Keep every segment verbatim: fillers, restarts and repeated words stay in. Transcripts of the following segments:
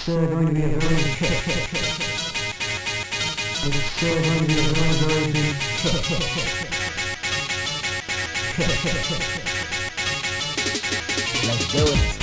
It's uh, going to be a very It's uh, going to be a very, very big Let's do it.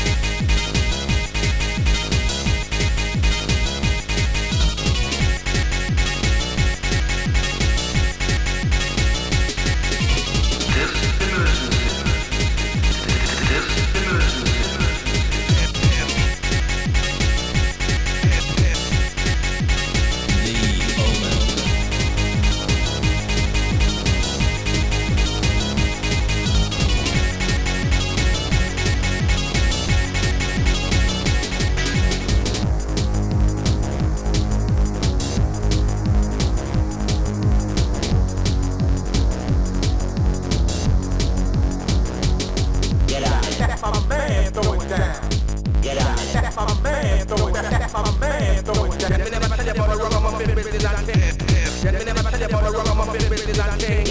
That's my man, throw it down. Get on it. That's my man, throw it down. That's my man, throw it down. Let me never tell you about the ragamuffin business and thing. Let me never tell you about the ragamuffin business and thing.